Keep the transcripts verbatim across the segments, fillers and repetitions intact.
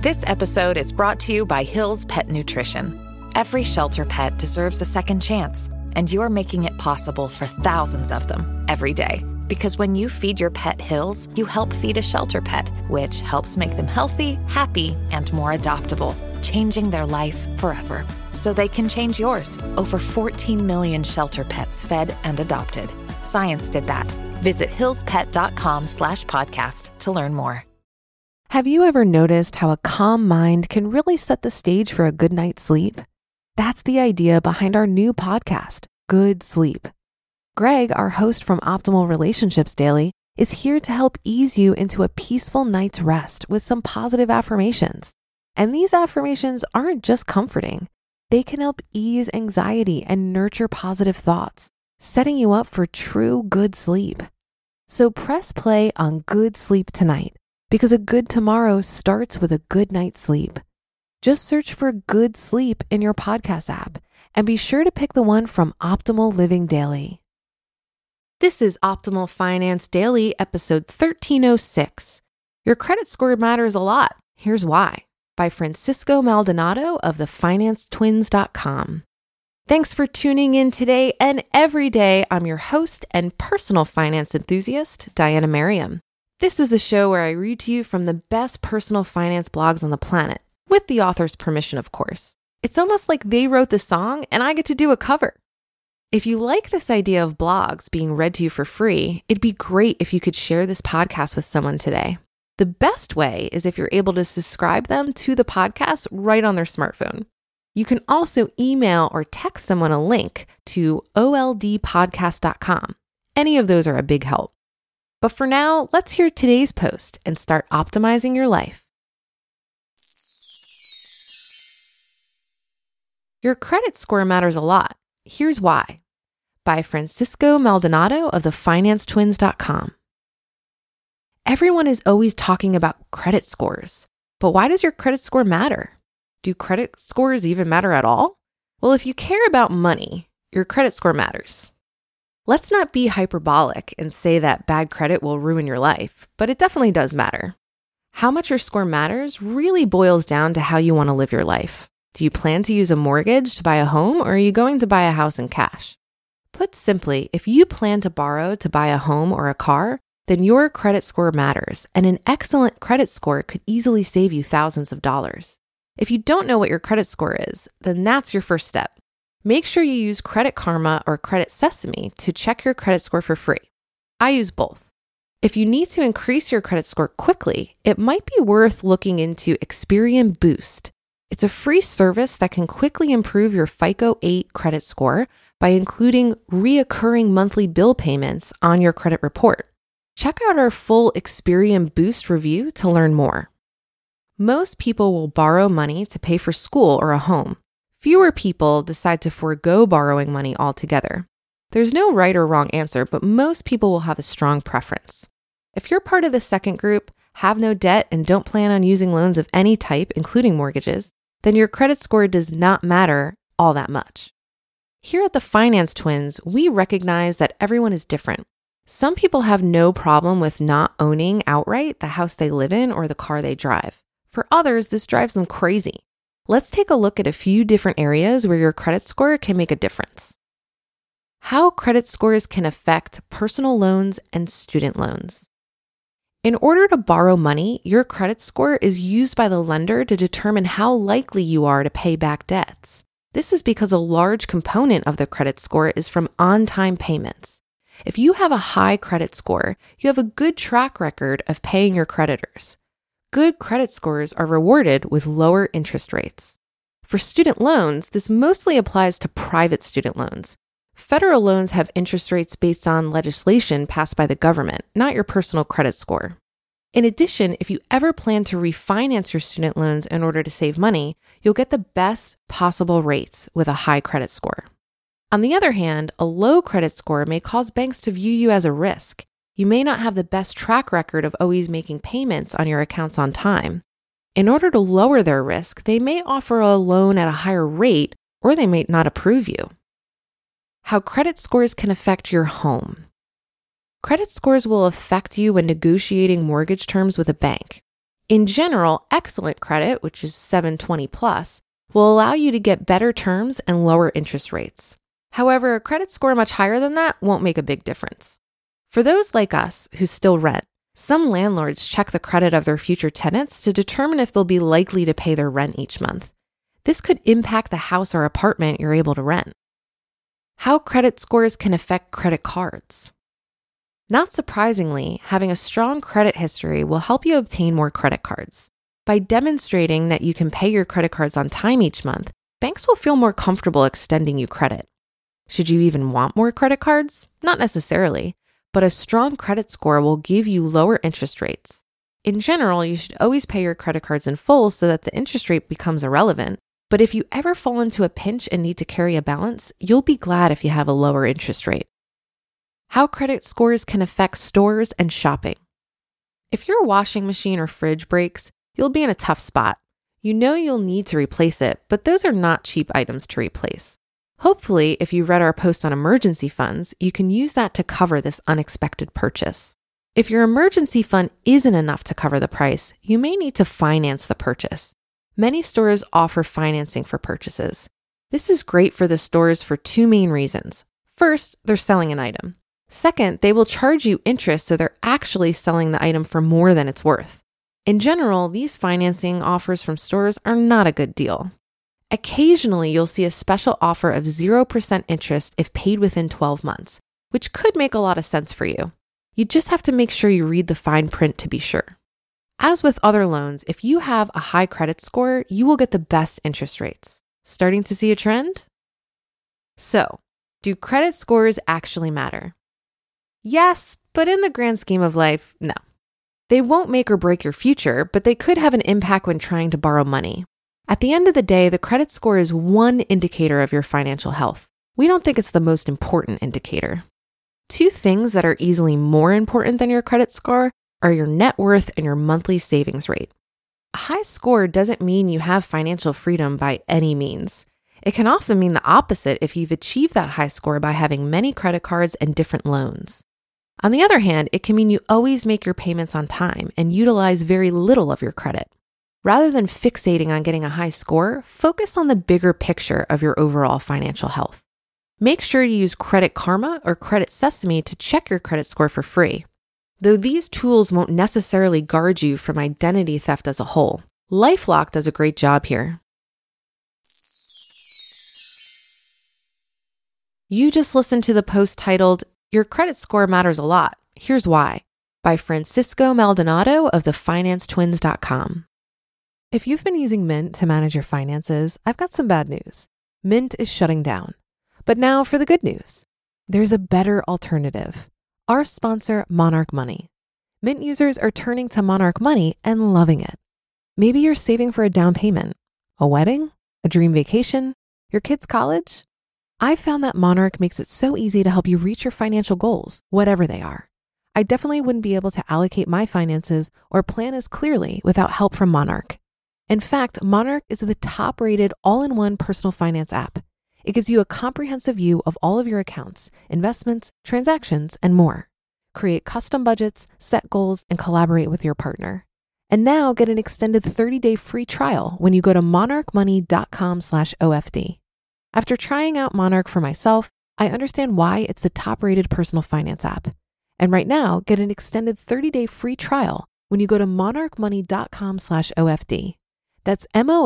This episode is brought to you by Hill's Pet Nutrition. Every shelter pet deserves a second chance, and you're making it possible for thousands of them every day. Because when you feed your pet Hill's, you help feed a shelter pet, which helps make them healthy, happy, and more adoptable, changing their life forever. So they can change yours. Over fourteen million shelter pets fed and adopted. Science did that. Visit hillspet.com slash podcast to learn more. Have you ever noticed how a calm mind can really set the stage for a good night's sleep? That's the idea behind our new podcast, Good Sleep. Greg, our host from Optimal Relationships Daily, is here to help ease you into a peaceful night's rest with some positive affirmations. And these affirmations aren't just comforting. They can help ease anxiety and nurture positive thoughts, setting you up for true good sleep. So press play on Good Sleep tonight, because a good tomorrow starts with a good night's sleep. Just search for Good Sleep in your podcast app and be sure to pick the one from Optimal Living Daily. This is Optimal Finance Daily, episode thirteen oh six. Your credit score matters a lot. Here's why. By Francisco Maldonado of the finance twins dot com. Thanks for tuning in today and every day. I'm your host and personal finance enthusiast, Diana Merriam. This is the show where I read to you from the best personal finance blogs on the planet, with the author's permission, of course. It's almost like they wrote the song and I get to do a cover. If you like this idea of blogs being read to you for free, it'd be great if you could share this podcast with someone today. The best way is if you're able to subscribe them to the podcast right on their smartphone. You can also email or text someone a link to O L D podcast dot com. Any of those are a big help. But for now, let's hear today's post and start optimizing your life. Your credit score matters a lot. Here's why. By Francisco Maldonado of the finance twins dot com. Everyone is always talking about credit scores, but why does your credit score matter? Do credit scores even matter at all? Well, if you care about money, your credit score matters. Let's not be hyperbolic and say that bad credit will ruin your life, but it definitely does matter. How much your score matters really boils down to how you want to live your life. Do you plan to use a mortgage to buy a home, or are you going to buy a house in cash? Put simply, if you plan to borrow to buy a home or a car, then your credit score matters, and an excellent credit score could easily save you thousands of dollars. If you don't know what your credit score is, then that's your first step. Make sure you use Credit Karma or Credit Sesame to check your credit score for free. I use both. If you need to increase your credit score quickly, it might be worth looking into Experian Boost. It's a free service that can quickly improve your FICO eight credit score by including reoccurring monthly bill payments on your credit report. Check out our full Experian Boost review to learn more. Most people will borrow money to pay for school or a home. Fewer people decide to forego borrowing money altogether. There's no right or wrong answer, but most people will have a strong preference. If you're part of the second group, have no debt, and don't plan on using loans of any type, including mortgages, then your credit score does not matter all that much. Here at the Finance Twins, we recognize that everyone is different. Some people have no problem with not owning outright the house they live in or the car they drive. For others, this drives them crazy. Let's take a look at a few different areas where your credit score can make a difference. How credit scores can affect personal loans and student loans. In order to borrow money, your credit score is used by the lender to determine how likely you are to pay back debts. This is because a large component of the credit score is from on-time payments. If you have a high credit score, you have a good track record of paying your creditors. Good credit scores are rewarded with lower interest rates. For student loans, this mostly applies to private student loans. Federal loans have interest rates based on legislation passed by the government, not your personal credit score. In addition, if you ever plan to refinance your student loans in order to save money, you'll get the best possible rates with a high credit score. On the other hand, a low credit score may cause banks to view you as a risk. You may not have the best track record of always making payments on your accounts on time. In order to lower their risk, they may offer a loan at a higher rate, or they may not approve you. How credit scores can affect your home. Credit scores will affect you when negotiating mortgage terms with a bank. In general, excellent credit, which is seven twenty plus, will allow you to get better terms and lower interest rates. However, a credit score much higher than that won't make a big difference. For those like us who still rent, some landlords check the credit of their future tenants to determine if they'll be likely to pay their rent each month. This could impact the house or apartment you're able to rent. How credit scores can affect credit cards. Not surprisingly, having a strong credit history will help you obtain more credit cards. By demonstrating that you can pay your credit cards on time each month, banks will feel more comfortable extending you credit. Should you even want more credit cards? Not necessarily, but a strong credit score will give you lower interest rates. In general, you should always pay your credit cards in full so that the interest rate becomes irrelevant. But if you ever fall into a pinch and need to carry a balance, you'll be glad if you have a lower interest rate. How credit scores can affect stores and shopping. If your washing machine or fridge breaks, you'll be in a tough spot. You know you'll need to replace it, but those are not cheap items to replace. Hopefully, if you read our post on emergency funds, you can use that to cover this unexpected purchase. If your emergency fund isn't enough to cover the price, you may need to finance the purchase. Many stores offer financing for purchases. This is great for the stores for two main reasons. First, they're selling an item. Second, they will charge you interest, so they're actually selling the item for more than it's worth. In general, these financing offers from stores are not a good deal. Occasionally, you'll see a special offer of zero percent interest if paid within twelve months, which could make a lot of sense for you. You just have to make sure you read the fine print to be sure. As with other loans, if you have a high credit score, you will get the best interest rates. Starting to see a trend? So, do credit scores actually matter? Yes, but in the grand scheme of life, no. They won't make or break your future, but they could have an impact when trying to borrow money. At the end of the day, the credit score is one indicator of your financial health. We don't think it's the most important indicator. Two things that are easily more important than your credit score are your net worth and your monthly savings rate. A high score doesn't mean you have financial freedom by any means. It can often mean the opposite if you've achieved that high score by having many credit cards and different loans. On the other hand, it can mean you always make your payments on time and utilize very little of your credit. Rather than fixating on getting a high score, focus on the bigger picture of your overall financial health. Make sure to use Credit Karma or Credit Sesame to check your credit score for free. Though these tools won't necessarily guard you from identity theft as a whole, LifeLock does a great job here. You just listened to the post titled, Your Credit Score Matters a Lot. Here's Why, by Francisco Maldonado of the finance twins dot com. If you've been using Mint to manage your finances, I've got some bad news. Mint is shutting down. But now for the good news. There's a better alternative. Our sponsor, Monarch Money. Mint users are turning to Monarch Money and loving it. Maybe you're saving for a down payment, a wedding, a dream vacation, your kid's college. I've found that Monarch makes it so easy to help you reach your financial goals, whatever they are. I definitely wouldn't be able to allocate my finances or plan as clearly without help from Monarch. In fact, Monarch is the top-rated all-in-one personal finance app. It gives you a comprehensive view of all of your accounts, investments, transactions, and more. Create custom budgets, set goals, and collaborate with your partner. And now get an extended thirty-day free trial when you go to monarchmoney.com slash OFD. After trying out Monarch for myself, I understand why it's the top-rated personal finance app. And right now, get an extended thirty-day free trial when you go to monarchmoney.com slash OFD. That's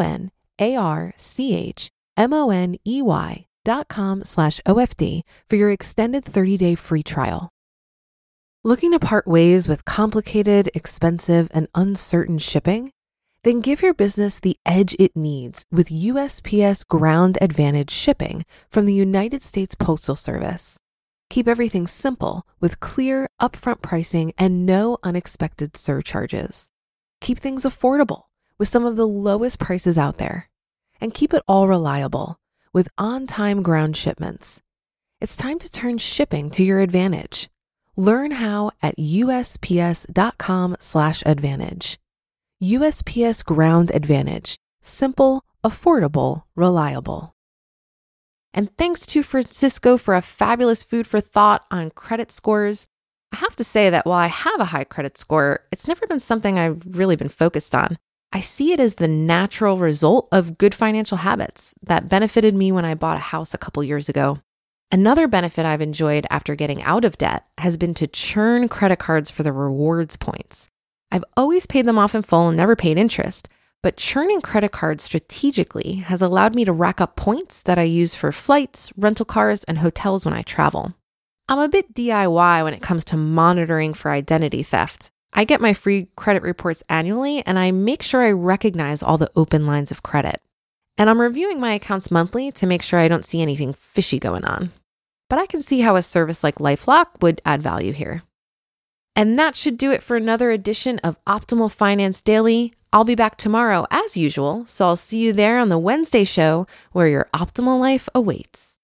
M-O-N-A-R-C-H-M-O-N-E-Y dot com slash OFD for your extended thirty-day free trial. Looking to part ways with complicated, expensive, and uncertain shipping? Then give your business the edge it needs with U S P S Ground Advantage shipping from the United States Postal Service. Keep everything simple with clear, upfront pricing and no unexpected surcharges. Keep things affordable with some of the lowest prices out there. And keep it all reliable with on-time ground shipments. It's time to turn shipping to your advantage. Learn how at USPS.com slash advantage. U S P S Ground Advantage. Simple, affordable, reliable. And thanks to Francisco for a fabulous food for thought on credit scores. I have to say that while I have a high credit score, it's never been something I've really been focused on. I see it as the natural result of good financial habits that benefited me when I bought a house a couple years ago. Another benefit I've enjoyed after getting out of debt has been to churn credit cards for the rewards points. I've always paid them off in full and never paid interest, but churning credit cards strategically has allowed me to rack up points that I use for flights, rental cars, and hotels when I travel. I'm a bit D I Y when it comes to monitoring for identity theft. I get my free credit reports annually, and I make sure I recognize all the open lines of credit. And I'm reviewing my accounts monthly to make sure I don't see anything fishy going on. But I can see how a service like LifeLock would add value here. And that should do it for another edition of Optimal Finance Daily. I'll be back tomorrow as usual, so I'll see you there on the Wednesday show where your optimal life awaits.